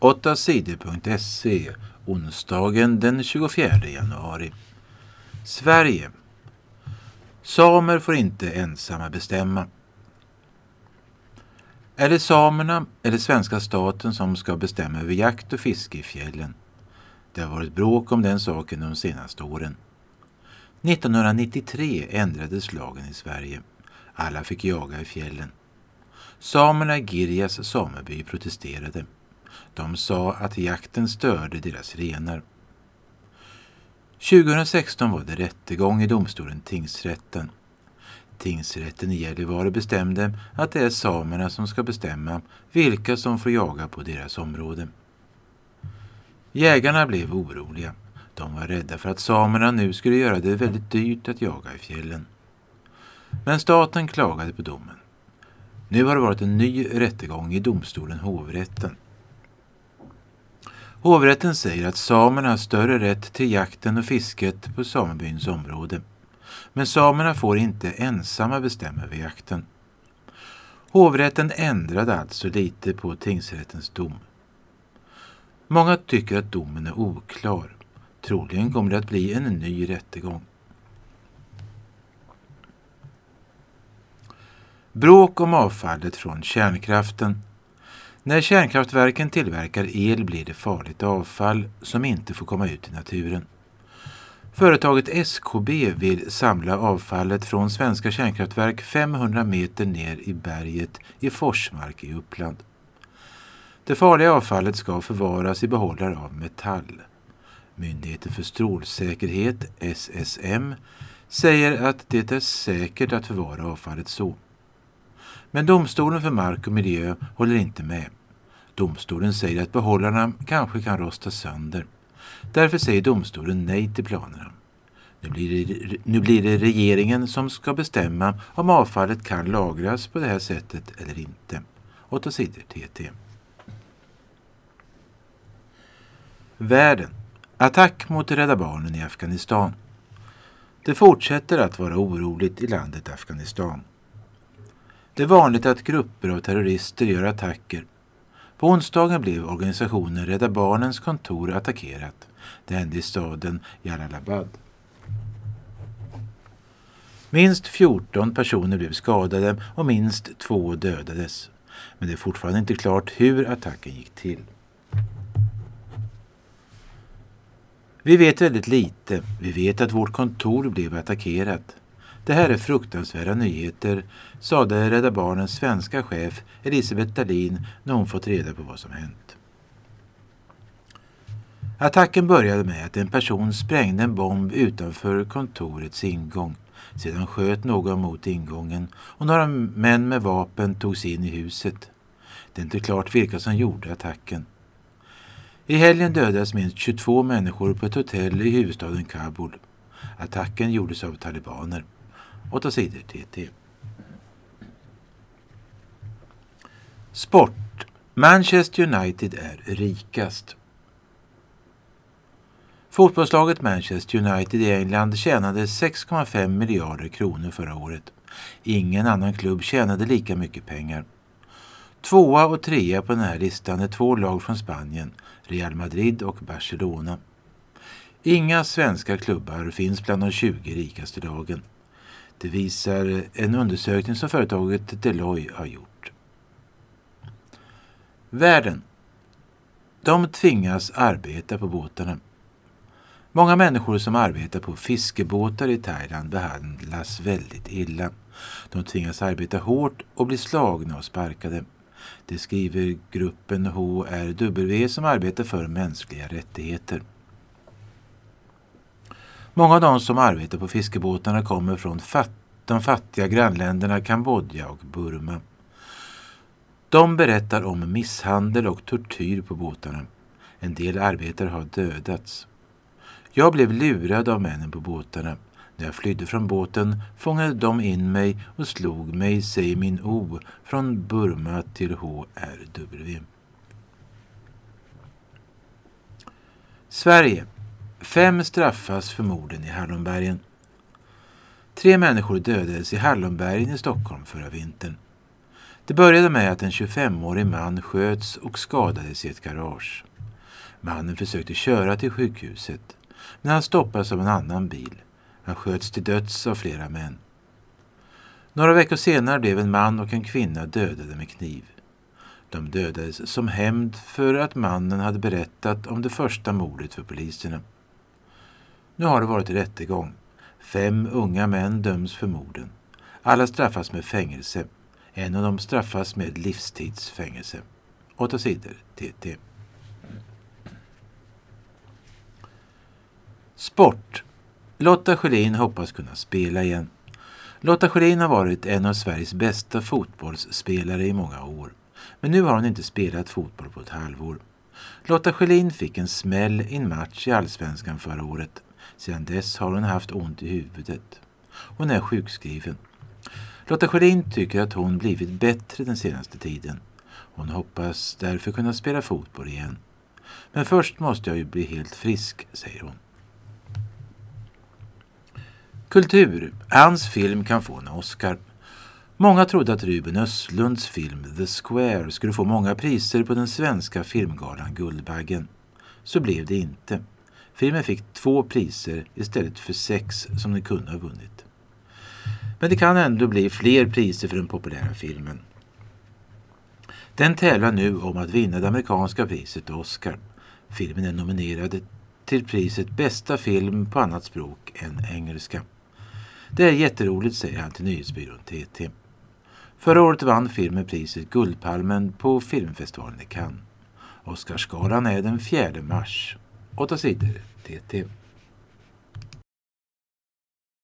8sidor.se onsdagen den 24 januari. Sverige. Samer får inte ensamma bestämma. Är det samerna eller svenska staten som ska bestämma över jakt och fiske i fjällen? Det har varit bråk om den saken de senaste åren. 1993 ändrades lagen i Sverige. Alla fick jaga i fjällen. Samerna i Girjas sameby protesterade. De sa att jakten störde deras renar. 2016 var det rättegång i domstolen tingsrätten. Tingsrätten i Gällivare bestämde att det är samerna som ska bestämma vilka som får jaga på deras område. Jägarna blev oroliga. De var rädda för att samerna nu skulle göra det väldigt dyrt att jaga i fjällen. Men staten klagade på domen. Nu har det varit en ny rättegång i domstolen hovrätten. Hovrätten säger att samerna har större rätt till jakten och fisket på samebyns område. Men samerna får inte ensamma bestämma över jakten. Hovrätten ändrade alltså lite på tingsrättens dom. Många tycker att domen är oklar. Troligen kommer det att bli en ny rättegång. Bråk om avfallet från kärnkraften. När kärnkraftverken tillverkar el blir det farligt avfall som inte får komma ut i naturen. Företaget SKB vill samla avfallet från svenska kärnkraftverk 500 meter ner i berget i Forsmark i Uppland. Det farliga avfallet ska förvaras i behållare av metall. Myndigheten för strålsäkerhet, SSM, säger att det är säkert att förvara avfallet så. Men domstolen för mark och miljö håller inte med. Domstolen säger att behållarna kanske kan rosta sönder. Därför säger domstolen nej till planerna. Nu blir det regeringen som ska bestämma om avfallet kan lagras på det här sättet eller inte. 8 sidor TT. Världen. Attack mot Rädda Barnen i Afghanistan. Det fortsätter att vara oroligt i landet Afghanistan. Det är vanligt att grupper av terrorister gör attacker. På onsdagen blev organisationen Rädda Barnens kontor attackerat. Det hände i staden Jalalabad. Minst 14 personer blev skadade och minst 2 dödades. Men det är fortfarande inte klart hur attacken gick till. Vi vet väldigt lite. Vi vet att vårt kontor blev attackerat. Det här är fruktansvärda nyheter, sade Rädda Barnens svenska chef Elisabeth Dahlin när hon fått reda på vad som hänt. Attacken började med att en person sprängde en bomb utanför kontorets ingång. Sedan sköt någon mot ingången och några män med vapen tog sig in i huset. Det är inte klart vilka som gjorde attacken. I helgen dödades minst 22 människor på ett hotell i huvudstaden Kabul. Attacken gjordes av talibaner. 8 sidor TT. Sport. Manchester United är rikast. Fotbollslaget Manchester United i England tjänade 6,5 miljarder kronor förra året. Ingen annan klubb tjänade lika mycket pengar. 2:a och 3:a på den här listan är 2 lag från Spanien, Real Madrid och Barcelona. Inga svenska klubbar finns bland de 20 rikaste lagen. Det visar en undersökning som företaget Deloitte har gjort. Världen. De tvingas arbeta på båtarna. Många människor som arbetar på fiskebåtar i Thailand behandlas väldigt illa. De tvingas arbeta hårt och blir slagna och sparkade. Det skriver gruppen HRW som arbetar för mänskliga rättigheter. Många av de som arbetar på fiskebåtarna kommer från de fattiga grannländerna Kambodja och Burma. De berättar om misshandel och tortyr på båtarna. En del arbetare har dödats. Jag blev lurad av männen på båtarna. När jag flydde från båten fångade de in mig och slog mig, säger min O, från Burma till HRW. Sverige. 5 straffas för morden i Hallonbergen. 3 människor dödades i Hallonbergen i Stockholm förra vintern. Det började med att en 25-årig man sköts och skadades i ett garage. Mannen försökte köra till sjukhuset, men han stoppades av en annan bil. Han sköts till döds av flera män. Några veckor senare blev en man och en kvinna dödade med kniv. De dödades som hämnd för att mannen hade berättat om det första mordet för poliserna. Nu har det varit rättegång. 5 unga män döms för morden. Alla straffas med fängelse. En av dem straffas med livstidsfängelse. 8 sidor TT. Sport. Lotta Schelin hoppas kunna spela igen. Lotta Schelin har varit en av Sveriges bästa fotbollsspelare i många år. Men nu har hon inte spelat fotboll på ett halvår. Lotta Schelin fick en smäll i en match i Allsvenskan förra året. Sedan dess har hon haft ont i huvudet. Hon är sjukskriven. Lotta Schelin tycker att hon blivit bättre den senaste tiden. Hon hoppas därför kunna spela fotboll igen. Men först måste jag ju bli helt frisk, säger hon. Kultur. Hans film kan få en Oscar. Många trodde att Ruben Östlunds film The Square skulle få många priser på den svenska filmgalan Guldbaggen. Så blev det inte. Filmen fick 2 priser istället för 6 som den kunde ha vunnit. Men det kan ändå bli fler priser för den populära filmen. Den tävlar nu om att vinna det amerikanska priset Oscar. Filmen är nominerad till priset bästa film på annat språk än engelska. Det är jätteroligt, säger han till nyhetsbyrån TT. Förra året vann filmen priset Guldpalmen på filmfestivalen i Cannes. Oscarsgalan är den 4 mars. 8 sidor TT.